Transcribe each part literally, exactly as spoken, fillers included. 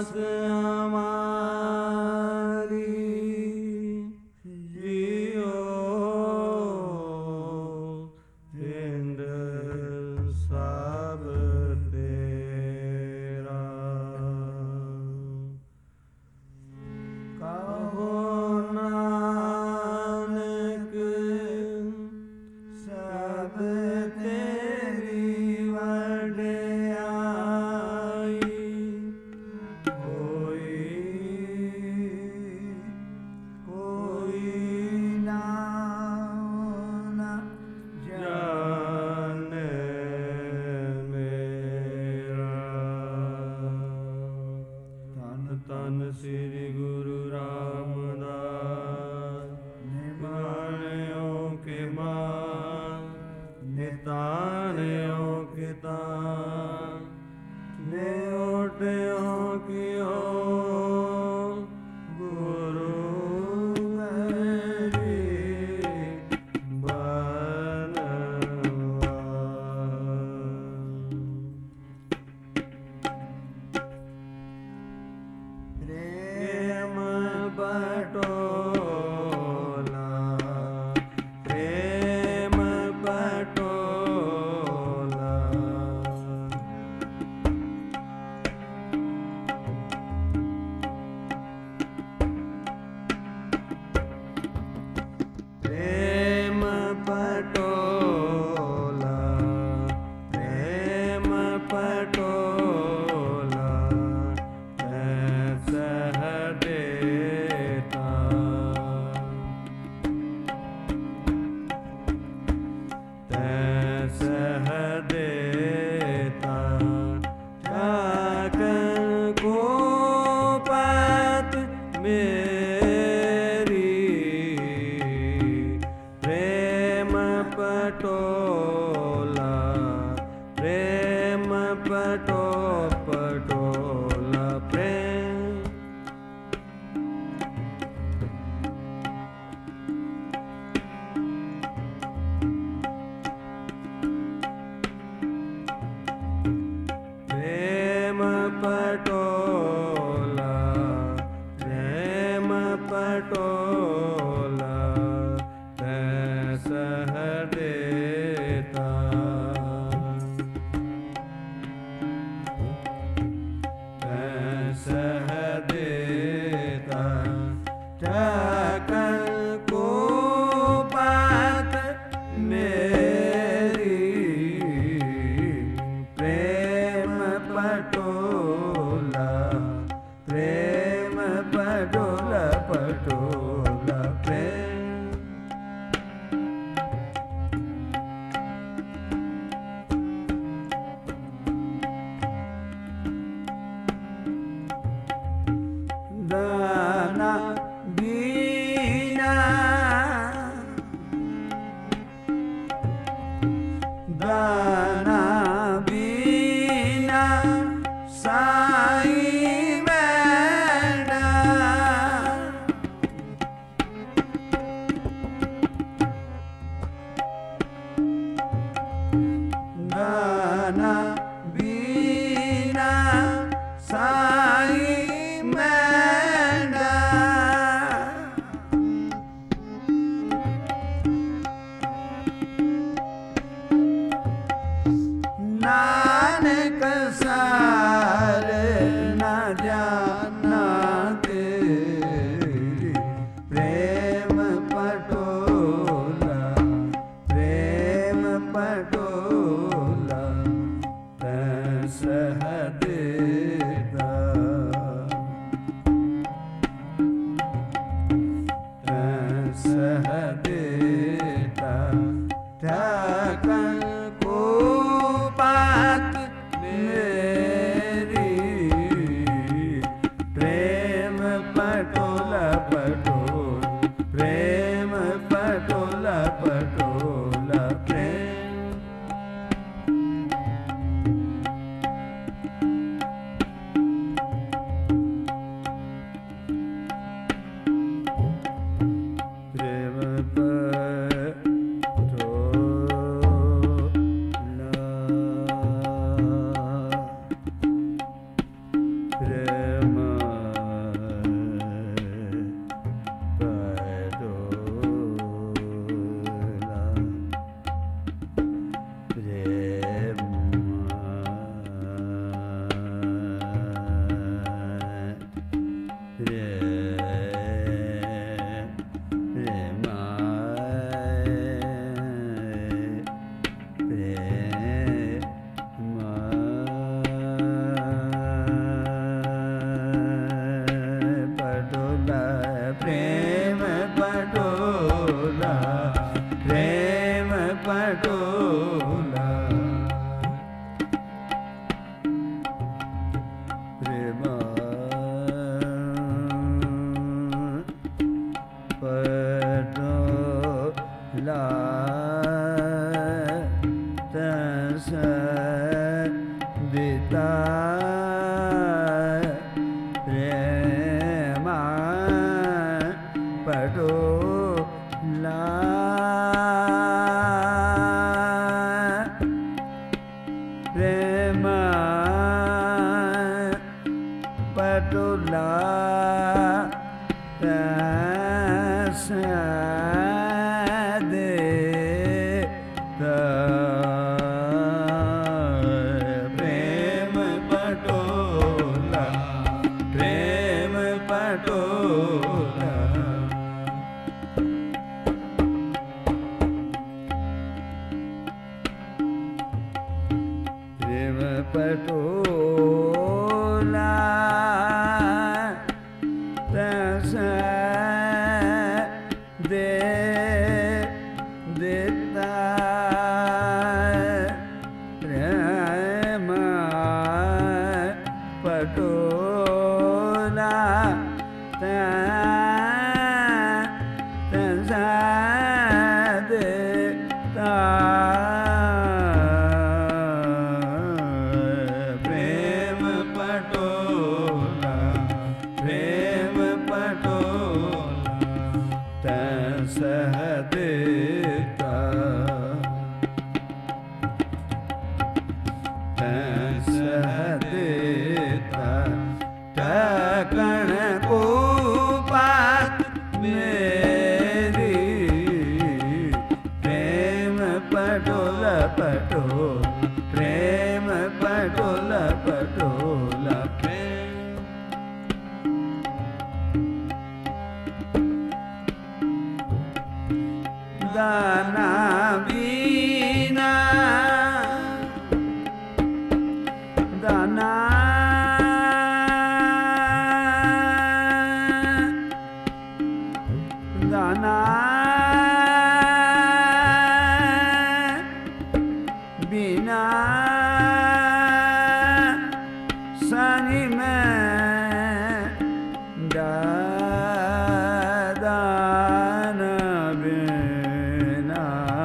आस हमारी जियो इंद्र सब तेरा कहो नानक सब तेरी वड्याई कोई कोई ना जाने मेरा। तन तन श्री गुरु रामदास निमाणियों के मान नितानियों के तान नेओटियों की हो गुरु मेरी बनवा। प्रेम बटोला प्रेम बटोला प्रेम पटोला प्रेम पटोला सह देता सह देता जाकर को पात मेरी प्रेम पटोला प्रेम पटो पटोला प्रेम प्रेम पटोला प्रेम पटोला सह देता सह देता जाकर को बात मेरी प्रेम पटोला प्रेम पटोला पटोला प्रेम दाना बीना दाना बीना साई मैना दाना बीना साई मैना नानक सार न जाना तेरी प्रेम पटोला प्रेम पटोला सह देता सह देता जाकर को बात मेरी प्रेम पटोला पटोला प्रेम पटोला पटोला प्रेम प्रेम पटोला प्रेम पटोला तैस देता प्रेम पटोला प्रेम पटोला प्रेम पटोला तैस दे देता प्रेम पटोला तैस देता प्रेम पटोला प्रेम पटोला तैस देता तैस देता टकण को बात मेरी प्रेम पटोला पटोला प्रेम पटोला पटोला प्रेम दाना बीना दाना दाना बिना सनी में दान बिना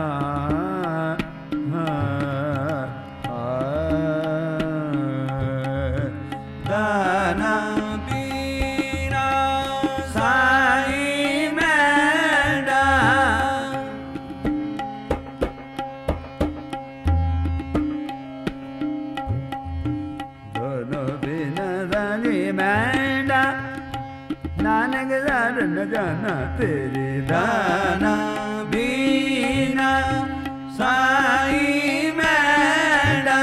दाना बिना साई मेरा दोनों बिना साई मेरा नानक दर न जाना तेरी दाना बिना साई मेरा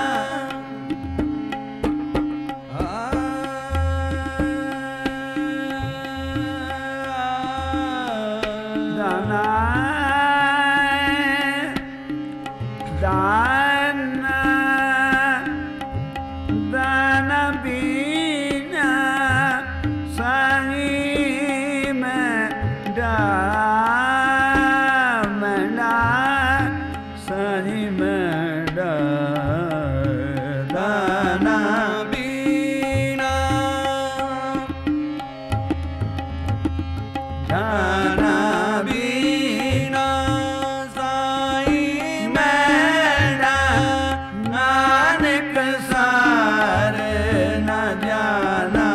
दाना दाना दाना बिना साई में डामना साई में दाना बिना दाना बिना साई मेरा नानक सारे न जाना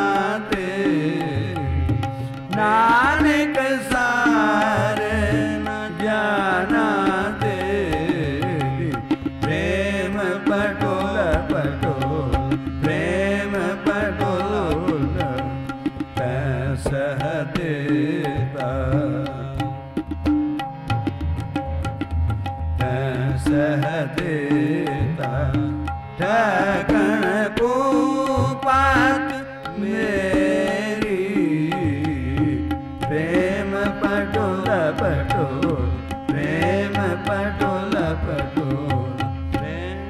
नानक सारे न जाना तेरी प्रेम पटोला पटोला प्रेम पटोला तैस देता तैस देता ठकन को पात मेरी प्रेम पटोला पटोला प्रेम पटोला पटोला प्रेम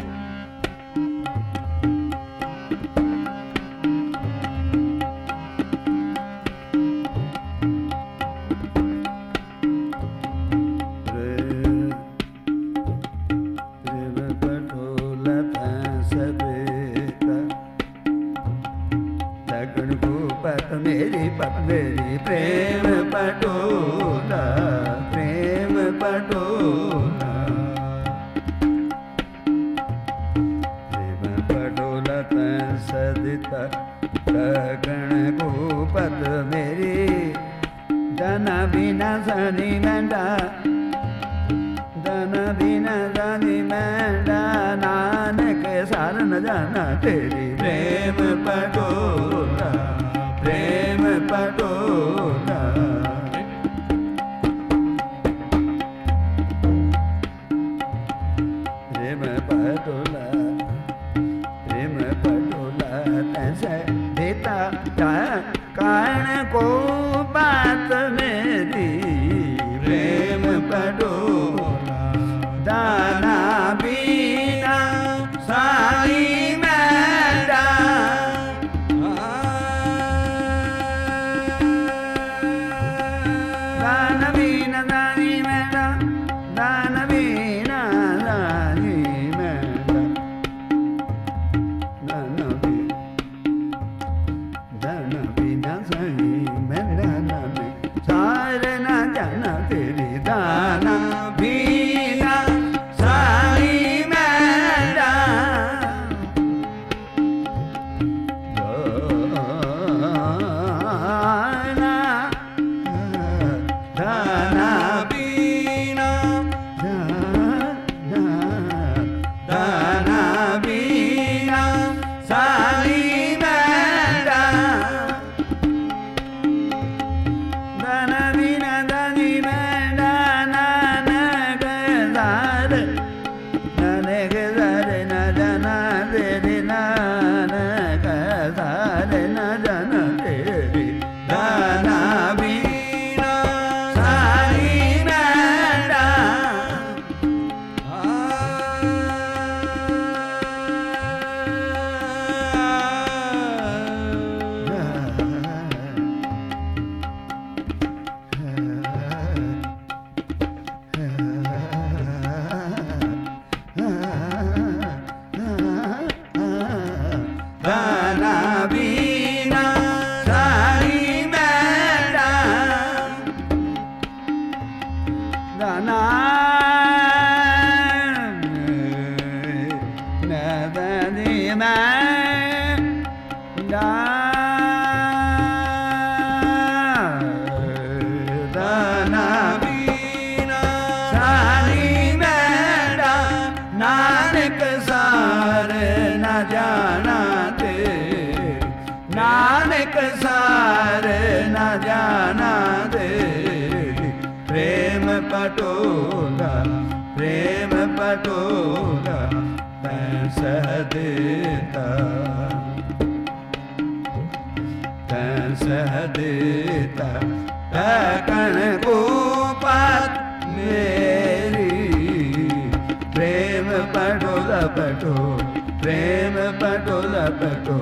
प्रेम पटोला तैस देता ठकन को पात मेरी पत मेरी प्रेम पटोला प्रेम पटोला प्रेम पटोला तैस देता ठकन को पत मेरी दाना बिना सनी मंडा दाना बिना सनी मंडा नानक सार न जाना तेरी प्रेम पटोला पटोला प्रेम पटोला प्रेम पटोला तैसे देता कारण को बात मेरी प्रेम पटोला दाना बीना सारी मैडा दाना बीना सारी मैडा दाना बीना सारी मैडा दाना दाना बीना सारी मैडा नामे सारे ना जाना तेरी दाना बीना सारी मैडा दाना दाना बीना दाना दाना बीना सारी मैडा दाना बीना दानी मैडा नाना गदार नाने गदार ना जाना तेरी नाना गदार ना जाना तेरी दाना बीना सारी मैडा दाना बीना सारी मैडा दाना नदी में दाना बीना सारी मैडा नानक सारे न जाना ते नानक सारे न जाना दे प्रेम पटोला प्रेम पटोला तैसा देता तैसा देता कण को पात मेरी प्रेम पटोला पटो प्रेम पटोला पटो